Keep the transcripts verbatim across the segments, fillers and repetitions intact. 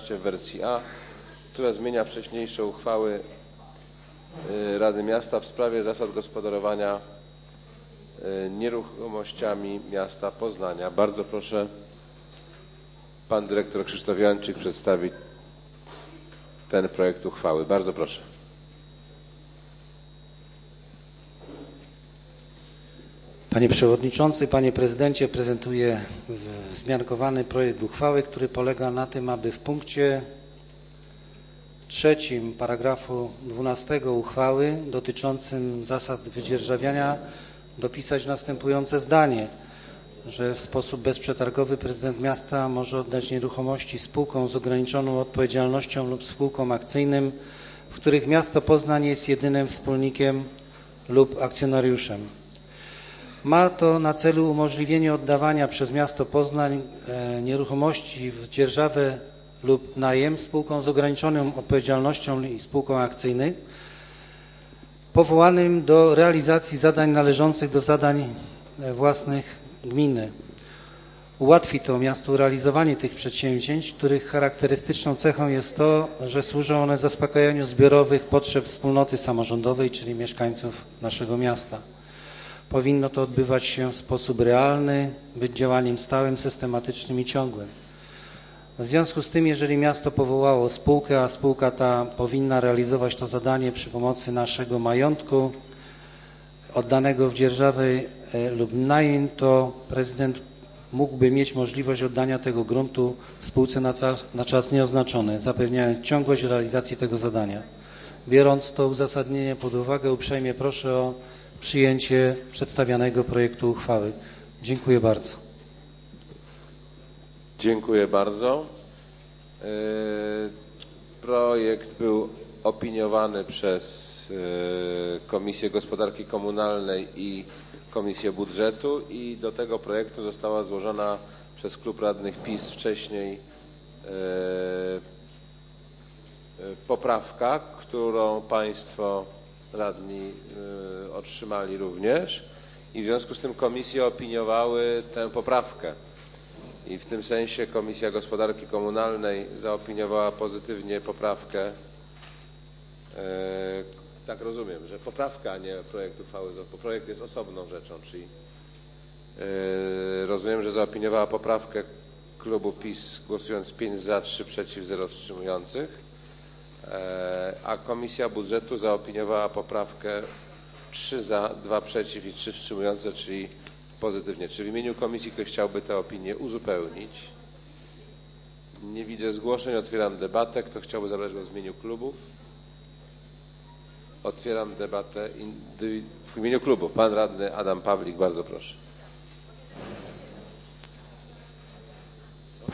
w wersji A, która zmienia wcześniejsze uchwały Rady Miasta w sprawie zasad gospodarowania nieruchomościami miasta Poznania. Bardzo proszę, pan dyrektor Krzysztof Jończyk przedstawi ten projekt uchwały. Bardzo proszę. Panie Przewodniczący, Panie Prezydencie, prezentuję zmiankowany projekt uchwały, który polega na tym, aby w punkcie trzecim paragrafu dwunastego uchwały dotyczącym zasad wydzierżawiania dopisać następujące zdanie, że w sposób bezprzetargowy prezydent miasta może oddać nieruchomości spółkom z ograniczoną odpowiedzialnością lub spółkom akcyjnym, w których miasto Poznań jest jedynym wspólnikiem lub akcjonariuszem. Ma to na celu umożliwienie oddawania przez miasto Poznań nieruchomości w dzierżawę lub najem spółkom z ograniczoną odpowiedzialnością i spółkom akcyjnym powołanym do realizacji zadań należących do zadań własnych gminy. Ułatwi to miastu realizowanie tych przedsięwzięć, których charakterystyczną cechą jest to, że służą one zaspokajaniu zbiorowych potrzeb wspólnoty samorządowej, czyli mieszkańców naszego miasta. Powinno to odbywać się w sposób realny, być działaniem stałym, systematycznym i ciągłym. W związku z tym, jeżeli miasto powołało spółkę, a spółka ta powinna realizować to zadanie przy pomocy naszego majątku oddanego w dzierżawę lub najem, to prezydent mógłby mieć możliwość oddania tego gruntu spółce na czas, na czas nieoznaczony, zapewniając ciągłość realizacji tego zadania. Biorąc to uzasadnienie pod uwagę, uprzejmie proszę o przyjęcie przedstawianego projektu uchwały. Dziękuję bardzo. Dziękuję bardzo. Projekt był opiniowany przez Komisję Gospodarki Komunalnej i Komisję Budżetu i do tego projektu została złożona przez Klub Radnych PiS wcześniej poprawka, którą Państwo radni otrzymali również i w związku z tym komisje opiniowały tę poprawkę. I w tym sensie Komisja Gospodarki Komunalnej zaopiniowała pozytywnie poprawkę. E, tak rozumiem, że poprawka, a nie projekt uchwały, bo projekt jest osobną rzeczą, czyli e, rozumiem, że zaopiniowała poprawkę klubu PiS, głosując pięć za, trzy przeciw, zero wstrzymujących, e, a Komisja Budżetu zaopiniowała poprawkę trzy za, dwa przeciw i trzy wstrzymujące, czyli pozytywnie. Czy w imieniu komisji ktoś chciałby tę opinię uzupełnić? Nie widzę zgłoszeń. Otwieram debatę. Kto chciałby zabrać głos w imieniu klubów? Otwieram debatę w imieniu klubu. Pan radny Adam Pawlik, bardzo proszę. Co?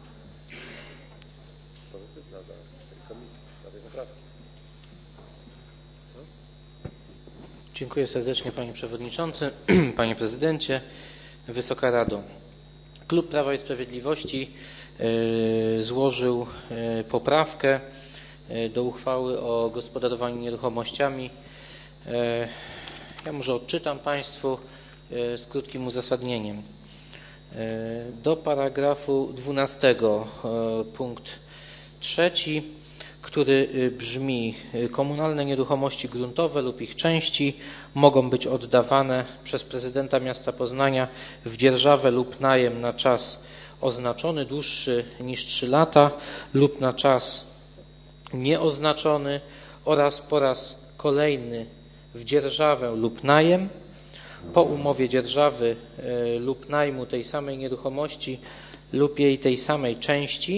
Pozytywna dla tej komisji, dla tej poprawki. Co? Dziękuję serdecznie, Panie Przewodniczący, Panie Prezydencie, Wysoka Rado. Klub Prawa i Sprawiedliwości y, złożył y, poprawkę y, do uchwały o gospodarowaniu nieruchomościami. Y, ja może odczytam Państwu y, z krótkim uzasadnieniem. Y, do paragrafu dwunastego y, punkt trzeci, który brzmi: komunalne nieruchomości gruntowe lub ich części mogą być oddawane przez prezydenta miasta Poznania w dzierżawę lub najem na czas oznaczony dłuższy niż trzy lata lub na czas nieoznaczony oraz po raz kolejny w dzierżawę lub najem po umowie dzierżawy lub najmu tej samej nieruchomości lub jej tej samej części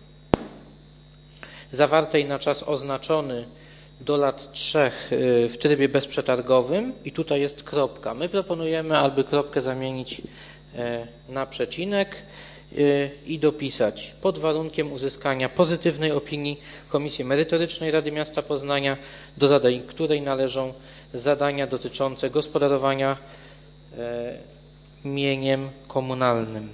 zawartej na czas oznaczony do lat trzech w trybie bezprzetargowym i tutaj jest kropka. My proponujemy, aby kropkę zamienić na przecinek i dopisać: pod warunkiem uzyskania pozytywnej opinii Komisji Merytorycznej Rady Miasta Poznania, do zadań której należą zadania dotyczące gospodarowania mieniem komunalnym.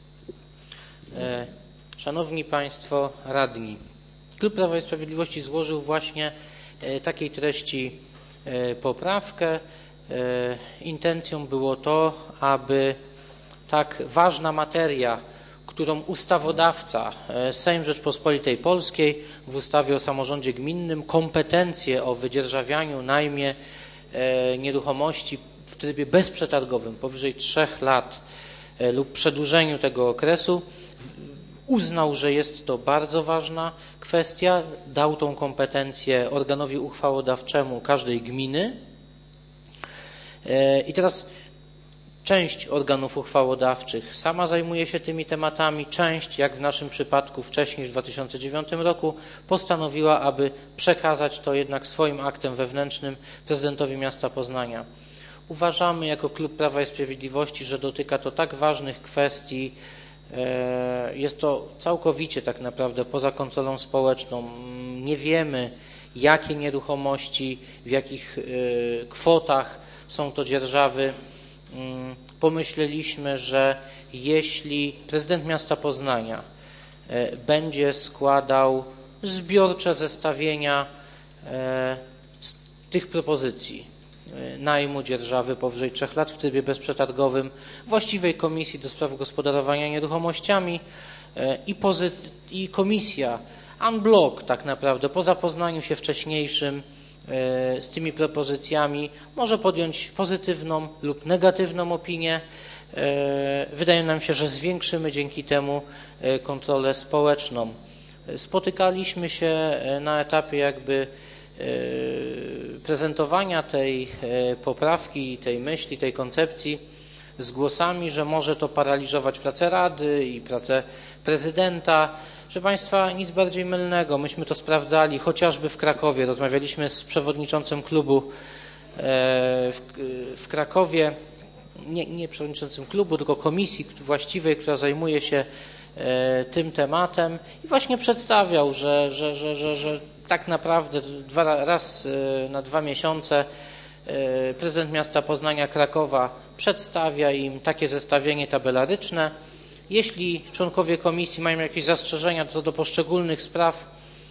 Szanowni Państwo Radni, Klub Prawa i Sprawiedliwości złożył właśnie takiej treści poprawkę. Intencją było to, aby tak ważna materia, którą ustawodawca, Sejm Rzeczpospolitej Polskiej w ustawie o samorządzie gminnym kompetencje o wydzierżawianiu, najmie nieruchomości w trybie bezprzetargowym powyżej trzech lat lub przedłużeniu tego okresu uznał, że jest to bardzo ważna kwestia, dał tą kompetencję organowi uchwałodawczemu każdej gminy. I teraz część organów uchwałodawczych sama zajmuje się tymi tematami, część, jak w naszym przypadku wcześniej w dwa tysiące dziewiątym roku, postanowiła, aby przekazać to jednak swoim aktem wewnętrznym prezydentowi miasta Poznania. Uważamy jako Klub Prawa i Sprawiedliwości, że dotyka to tak ważnych kwestii, jest to całkowicie tak naprawdę poza kontrolą społeczną. Nie wiemy, jakie nieruchomości, w jakich kwotach są to dzierżawy. Pomyśleliśmy, że jeśli prezydent miasta Poznania będzie składał zbiorcze zestawienia z tych propozycji najmu, dzierżawy powyżej trzech lat w trybie bezprzetargowym właściwej Komisji do Spraw Gospodarowania Nieruchomościami i, pozy- i komisja en bloc tak naprawdę po zapoznaniu się wcześniejszym z tymi propozycjami może podjąć pozytywną lub negatywną opinię. Wydaje nam się, że zwiększymy dzięki temu kontrolę społeczną. Spotykaliśmy się na etapie jakby prezentowania tej poprawki, tej myśli, tej koncepcji z głosami, że może to paraliżować pracę Rady i pracę prezydenta. Proszę Państwa, nic bardziej mylnego. Myśmy to sprawdzali chociażby w Krakowie. Rozmawialiśmy z przewodniczącym klubu w, w Krakowie, nie, nie przewodniczącym klubu, tylko komisji właściwej, która zajmuje się tym tematem i właśnie przedstawiał, że, że, że, że, że tak naprawdę dwa, raz na dwa miesiące prezydent miasta Poznania Krakowa przedstawia im takie zestawienie tabelaryczne. Jeśli członkowie komisji mają jakieś zastrzeżenia co do poszczególnych spraw,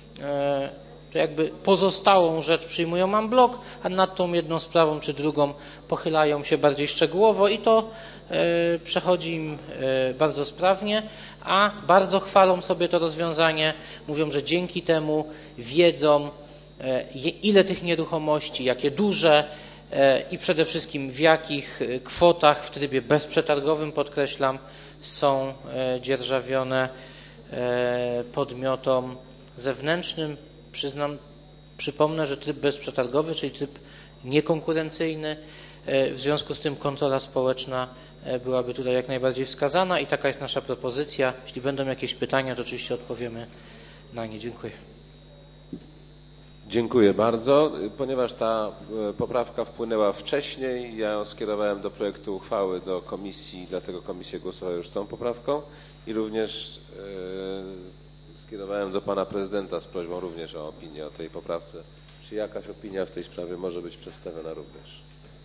to jakby pozostałą rzecz przyjmują en bloc, a nad tą jedną sprawą czy drugą pochylają się bardziej szczegółowo i to przechodzi im bardzo sprawnie, a bardzo chwalą sobie to rozwiązanie, mówią, że dzięki temu wiedzą, ile tych nieruchomości, jakie duże i przede wszystkim w jakich kwotach w trybie bezprzetargowym, podkreślam, są dzierżawione podmiotom zewnętrznym. Przyznam, przypomnę, że tryb bezprzetargowy, czyli tryb niekonkurencyjny, w związku z tym kontrola społeczna byłaby tutaj jak najbardziej wskazana i taka jest nasza propozycja. Jeśli będą jakieś pytania, to oczywiście odpowiemy na nie. Dziękuję. Dziękuję bardzo. Ponieważ ta poprawka wpłynęła wcześniej, ja ją skierowałem do projektu uchwały do komisji, dlatego komisja głosowała już z tą poprawką i również e, skierowałem do pana prezydenta z prośbą również o opinię o tej poprawce. Czy jakaś opinia w tej sprawie może być przedstawiona również?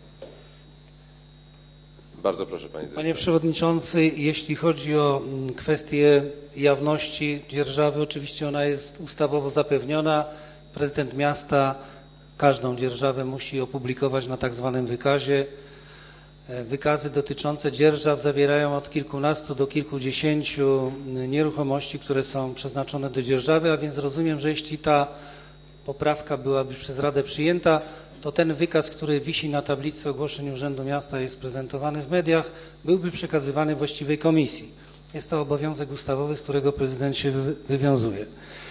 Bardzo proszę, panie dyrektorze. Panie przewodniczący, jeśli chodzi o kwestię jawności dzierżawy, oczywiście ona jest ustawowo zapewniona. Prezydent miasta każdą dzierżawę musi opublikować na tak zwanym wykazie. Wykazy dotyczące dzierżaw zawierają od kilkunastu do kilkudziesięciu nieruchomości, które są przeznaczone do dzierżawy, a więc rozumiem, że jeśli ta poprawka byłaby przez Radę przyjęta, to ten wykaz, który wisi na tablicy ogłoszeń Urzędu Miasta, jest prezentowany w mediach, byłby przekazywany właściwej komisji. Jest to obowiązek ustawowy, z którego prezydent się wywiązuje.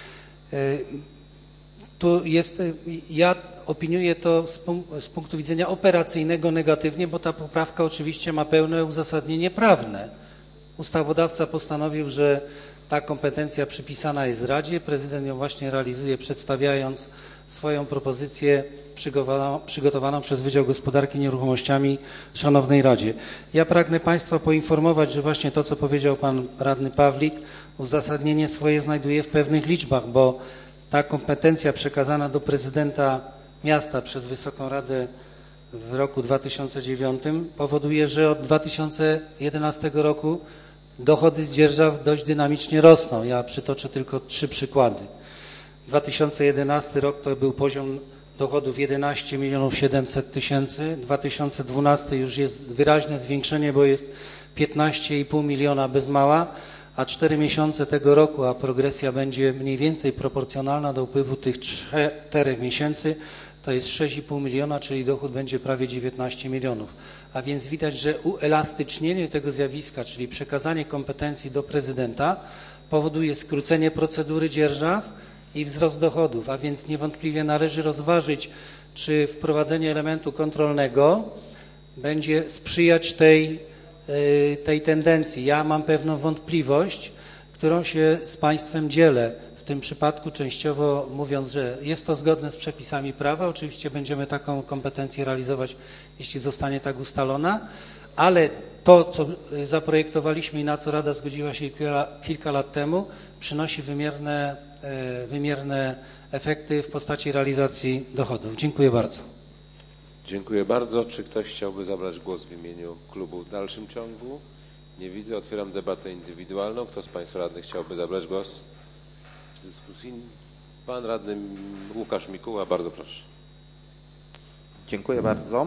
Tu jest, ja opiniuję to z, punk z punktu widzenia operacyjnego negatywnie, bo ta poprawka oczywiście ma pełne uzasadnienie prawne. Ustawodawca postanowił, że ta kompetencja przypisana jest Radzie, prezydent ją właśnie realizuje, przedstawiając swoją propozycję przygotowaną, przygotowaną przez Wydział Gospodarki Nieruchomościami Szanownej Radzie. Ja pragnę Państwa poinformować, że właśnie to, co powiedział Pan Radny Pawlik, uzasadnienie swoje znajduje w pewnych liczbach, bo ta kompetencja przekazana do prezydenta miasta przez Wysoką Radę w roku dwa tysiące dziewiątym powoduje, że od dwa tysiące jedenastego roku dochody z dzierżaw dość dynamicznie rosną. Ja przytoczę tylko trzy przykłady. dwa tysiące jedenasty rok to był poziom dochodów jedenaście milionów siedemset tysięcy, dwa tysiące dwunasty już jest wyraźne zwiększenie, bo jest piętnaście i pół miliona bez mała, a cztery miesiące tego roku, a progresja będzie mniej więcej proporcjonalna do upływu tych czterech miesięcy, to jest sześć i pół miliona, czyli dochód będzie prawie dziewiętnaście milionów. A więc widać, że uelastycznienie tego zjawiska, czyli przekazanie kompetencji do prezydenta, powoduje skrócenie procedury dzierżaw i wzrost dochodów, a więc niewątpliwie należy rozważyć, czy wprowadzenie elementu kontrolnego będzie sprzyjać tej, tej tendencji. Ja mam pewną wątpliwość, którą się z Państwem dzielę. W tym przypadku częściowo mówiąc, że jest to zgodne z przepisami prawa. Oczywiście będziemy taką kompetencję realizować, jeśli zostanie tak ustalona, ale to, co zaprojektowaliśmy i na co Rada zgodziła się kilka, kilka lat temu, przynosi wymierne, wymierne efekty w postaci realizacji dochodów. Dziękuję bardzo. Dziękuję bardzo. Czy ktoś chciałby zabrać głos w imieniu klubu w dalszym ciągu? Nie widzę. Otwieram debatę indywidualną. Kto z Państwa radnych chciałby zabrać głos w dyskusji? Pan radny Łukasz Mikuła, bardzo proszę. Dziękuję bardzo.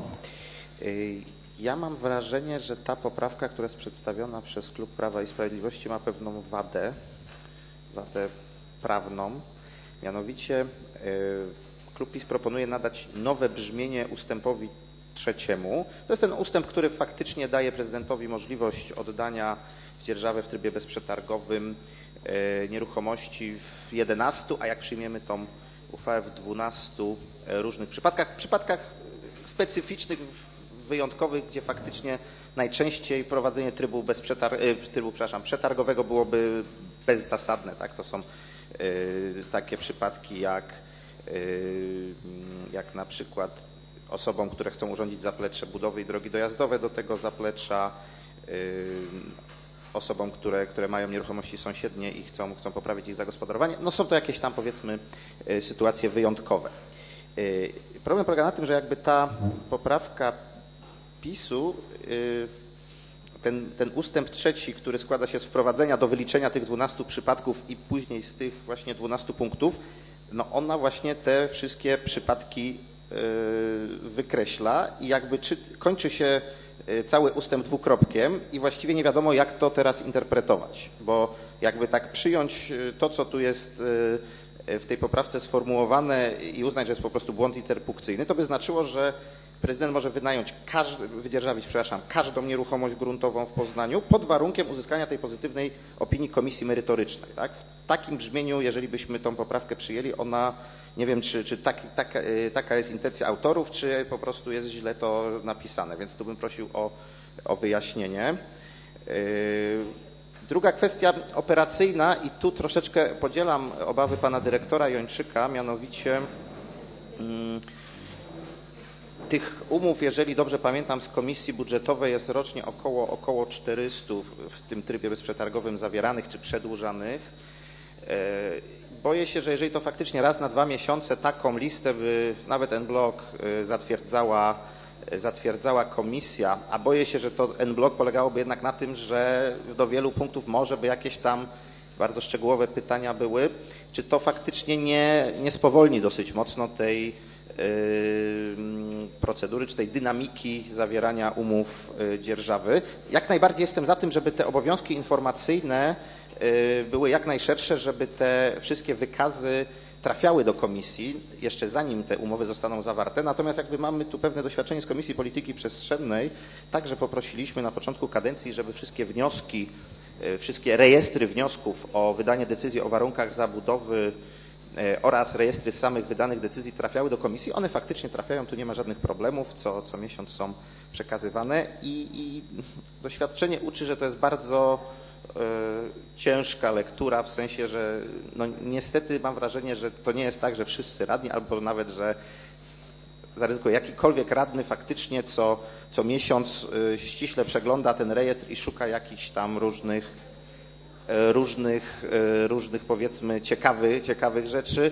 Ja mam wrażenie, że ta poprawka, która jest przedstawiona przez klub Prawa i Sprawiedliwości, ma pewną wadę, wadę prawną. Mianowicie klub PiS proponuje nadać nowe brzmienie ustępowi trzeciemu. To jest ten ustęp, który faktycznie daje prezydentowi możliwość oddania w dzierżawę w trybie bezprzetargowym nieruchomości w jedenastu, a jak przyjmiemy tą uchwałę w dwunastu różnych przypadkach, w przypadkach specyficznych, wyjątkowych, gdzie faktycznie najczęściej prowadzenie trybu, bezprzetar trybu przepraszam, przetargowego byłoby bezzasadne. Tak? To są y, takie przypadki jak, y, jak na przykład osobom, które chcą urządzić zaplecze budowy i drogi dojazdowe do tego zaplecza, y, osobom, które, które mają nieruchomości sąsiednie i chcą, chcą poprawić ich zagospodarowanie. No są to jakieś tam, powiedzmy, y, sytuacje wyjątkowe. Y, problem polega na tym, że jakby ta poprawka PiSu, ten, ten ustęp trzeci, który składa się z wprowadzenia do wyliczenia tych dwunastu przypadków i później z tych właśnie dwunastu punktów, no ona właśnie te wszystkie przypadki wykreśla i jakby czy, kończy się cały ustęp dwukropkiem i właściwie nie wiadomo, jak to teraz interpretować, bo jakby tak przyjąć to, co tu jest w tej poprawce sformułowane i uznać, że jest po prostu błąd interpunkcyjny, to by znaczyło, że prezydent może wynająć, każdy, wydzierżawić, przepraszam, każdą nieruchomość gruntową w Poznaniu pod warunkiem uzyskania tej pozytywnej opinii komisji merytorycznej. Tak? W takim brzmieniu, jeżeli byśmy tą poprawkę przyjęli, ona, nie wiem, czy, czy tak, taka, taka jest intencja autorów, czy po prostu jest źle to napisane, więc tu bym prosił o, o wyjaśnienie. Druga kwestia operacyjna i tu troszeczkę podzielam obawy pana dyrektora Jończyka, mianowicie hmm, tych umów, jeżeli dobrze pamiętam, z komisji budżetowej jest rocznie około, około czterystu w, w tym trybie bezprzetargowym zawieranych czy przedłużanych. Boję się, że jeżeli to faktycznie raz na dwa miesiące taką listę by nawet en-blok zatwierdzała, zatwierdzała komisja, a boję się, że to en-blok polegałoby jednak na tym, że do wielu punktów może by jakieś tam bardzo szczegółowe pytania były, czy to faktycznie nie, nie spowolni dosyć mocno tej procedury, czy tej dynamiki zawierania umów dzierżawy. Jak najbardziej jestem za tym, żeby te obowiązki informacyjne były jak najszersze, żeby te wszystkie wykazy trafiały do komisji, jeszcze zanim te umowy zostaną zawarte. Natomiast jakby mamy tu pewne doświadczenie z Komisji Polityki Przestrzennej, także poprosiliśmy na początku kadencji, żeby wszystkie wnioski, wszystkie rejestry wniosków o wydanie decyzji o warunkach zabudowy oraz rejestry samych wydanych decyzji trafiały do komisji. One faktycznie trafiają, tu nie ma żadnych problemów, co, co miesiąc są przekazywane i, i doświadczenie uczy, że to jest bardzo y, ciężka lektura, w sensie, że no, niestety mam wrażenie, że to nie jest tak, że wszyscy radni, albo nawet, że zaryzykuję, jakikolwiek radny faktycznie co, co miesiąc y, ściśle przegląda ten rejestr i szuka jakichś tam różnych różnych, różnych powiedzmy ciekawych, ciekawych rzeczy.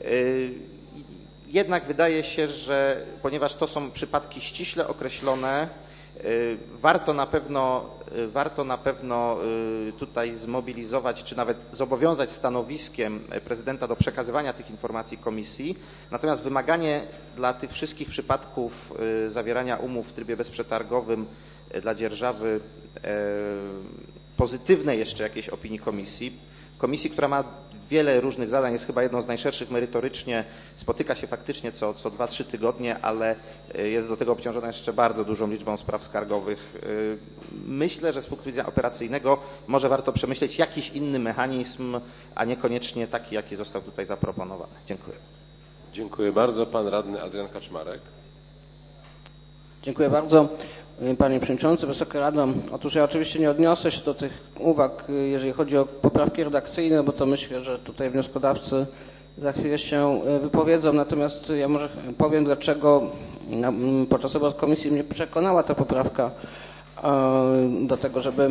Jednak wydaje się, że ponieważ to są przypadki ściśle określone, warto na pewno, warto na pewno tutaj zmobilizować, czy nawet zobowiązać stanowiskiem prezydenta do przekazywania tych informacji komisji. Natomiast wymaganie dla tych wszystkich przypadków zawierania umów w trybie bezprzetargowym dla dzierżawy pozytywnej jeszcze jakiejś opinii komisji. Komisji, która ma wiele różnych zadań, jest chyba jedną z najszerszych merytorycznie, spotyka się faktycznie co, co dwa, trzy tygodnie, ale jest do tego obciążona jeszcze bardzo dużą liczbą spraw skargowych. Myślę, że z punktu widzenia operacyjnego może warto przemyśleć jakiś inny mechanizm, a niekoniecznie taki, jaki został tutaj zaproponowany. Dziękuję. Dziękuję bardzo. Pan radny Adrian Kaczmarek. Dziękuję bardzo. Panie Przewodniczący, Wysoka Rado. Otóż ja oczywiście nie odniosę się do tych uwag, jeżeli chodzi o poprawki redakcyjne, bo to myślę, że tutaj wnioskodawcy za chwilę się wypowiedzą. Natomiast ja może powiem, dlaczego podczas obrad komisji mnie przekonała ta poprawka do tego, żeby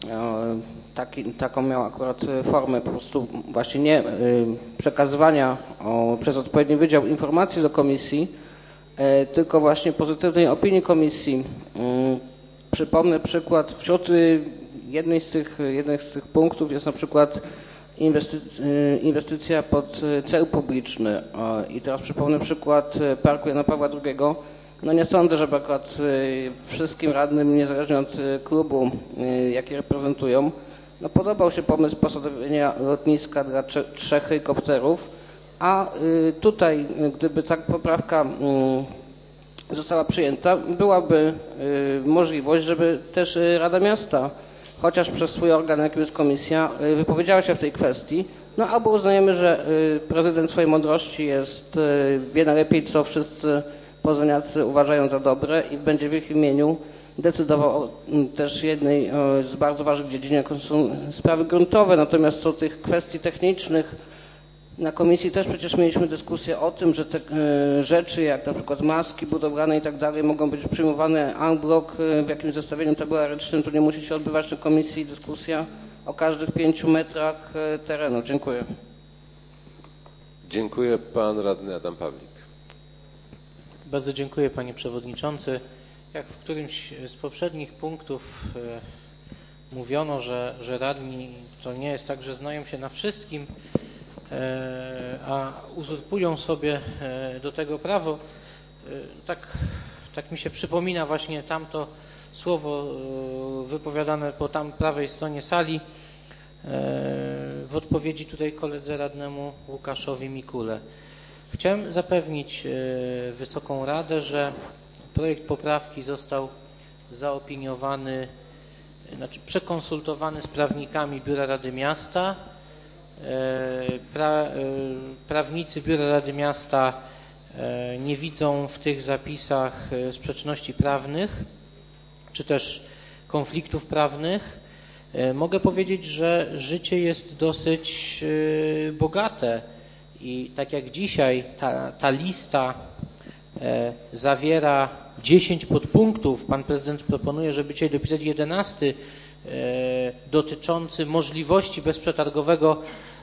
taki, taką miała akurat formę po prostu właśnie nie przekazywania przez odpowiedni wydział informacji do komisji, tylko właśnie pozytywnej opinii komisji. Przypomnę przykład, wśród jednej z tych, jednych z tych punktów jest na przykład inwestycja, inwestycja pod cel publiczny. I teraz przypomnę przykład Parku Jana Pawła drugiego. No nie sądzę, żeby akurat wszystkim radnym, niezależnie od klubu, jaki reprezentują, no podobał się pomysł posadowienia lotniska dla trzech helikopterów. A tutaj, gdyby ta poprawka została przyjęta, byłaby możliwość, żeby też Rada Miasta, chociaż przez swój organ, jakim jest komisja, wypowiedziała się w tej kwestii. No albo uznajemy, że prezydent swojej mądrości jest, wie najlepiej, co wszyscy poznaniacy uważają za dobre i będzie w ich imieniu decydował o też jednej z bardzo ważnych dziedzin, jaką są sprawy gruntowe. Natomiast co tych kwestii technicznych, na komisji też przecież mieliśmy dyskusję o tym, że te y, rzeczy jak na przykład maski budowlane i tak dalej mogą być przyjmowane en bloc w jakimś zestawieniu tabularycznym. Tu nie musi się odbywać na komisji dyskusja o każdych pięciu metrach y, terenu. Dziękuję. Dziękuję. Pan radny Adam Pawlik. Bardzo dziękuję, panie przewodniczący. Jak w którymś z poprzednich punktów y, mówiono, że, że radni to nie jest tak, że znają się na wszystkim, a uzurpują sobie do tego prawo. Tak, tak mi się przypomina właśnie tamto słowo wypowiadane po tam prawej stronie sali w odpowiedzi tutaj koledze radnemu Łukaszowi Mikule. Chciałem zapewnić Wysoką Radę, że projekt poprawki został zaopiniowany, znaczy przekonsultowany z prawnikami Biura Rady Miasta. Pra, prawnicy Biura Rady Miasta nie widzą w tych zapisach sprzeczności prawnych czy też konfliktów prawnych. Mogę powiedzieć, że życie jest dosyć bogate i tak jak dzisiaj ta, ta lista zawiera dziesięć podpunktów, pan prezydent proponuje, żeby dzisiaj dopisać jedenasty, dotyczący możliwości bezprzetargowego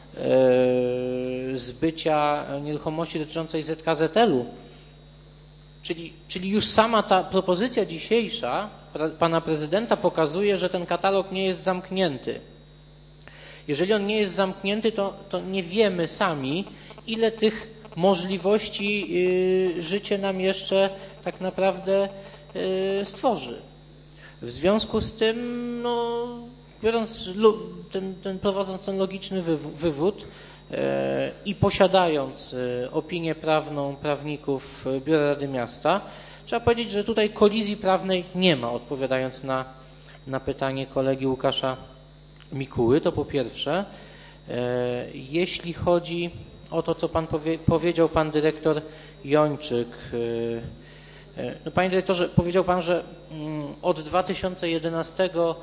zbycia nieruchomości dotyczącej Z K Z L u. Czyli, czyli już sama ta propozycja dzisiejsza pana prezydenta pokazuje, że ten katalog nie jest zamknięty. Jeżeli on nie jest zamknięty, to, to nie wiemy sami, ile tych możliwości życie nam jeszcze tak naprawdę stworzy. W związku z tym, no, biorąc ten, ten, prowadząc ten logiczny wywód e, i posiadając e, opinię prawną prawników Biura Rady Miasta, trzeba powiedzieć, że tutaj kolizji prawnej nie ma, odpowiadając na, na pytanie kolegi Łukasza Mikuły. To po pierwsze. E, jeśli chodzi o to, co pan powie, powiedział pan dyrektor Jończyk, e, no, panie dyrektorze, powiedział pan, że od dwa tysiące jedenastego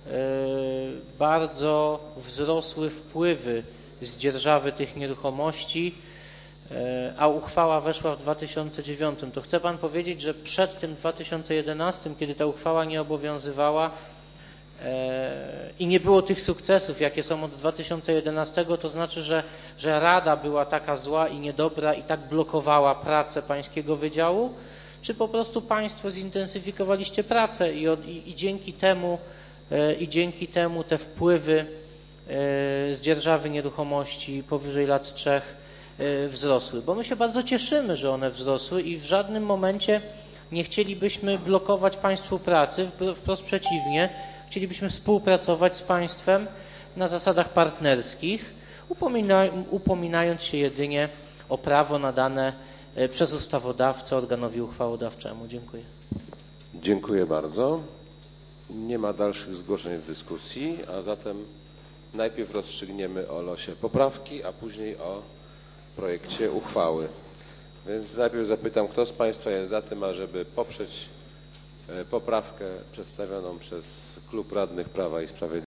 bardzo wzrosły wpływy z dzierżawy tych nieruchomości, a uchwała weszła w dwa tysiące dziewiątym. To chce pan powiedzieć, że przed tym dwa tysiące jedenastym, kiedy ta uchwała nie obowiązywała i nie było tych sukcesów, jakie są od dwa tysiące jedenastego, to znaczy, że, że Rada była taka zła i niedobra i tak blokowała pracę pańskiego wydziału? Czy po prostu państwo zintensyfikowaliście pracę i, i, i dzięki temu i dzięki temu te wpływy z dzierżawy nieruchomości powyżej lat trzech wzrosły? Bo my się bardzo cieszymy, że one wzrosły i w żadnym momencie nie chcielibyśmy blokować państwu pracy, wprost przeciwnie, chcielibyśmy współpracować z państwem na zasadach partnerskich, upomina, upominając się jedynie o prawo nadane przez ustawodawcę organowi uchwałodawczemu. Dziękuję. Dziękuję bardzo. Nie ma dalszych zgłoszeń w dyskusji, a zatem najpierw rozstrzygniemy o losie poprawki, a później o projekcie uchwały. Więc najpierw zapytam, kto z Państwa jest za tym, ażeby poprzeć poprawkę przedstawioną przez Klub Radnych Prawa i Sprawiedliwości.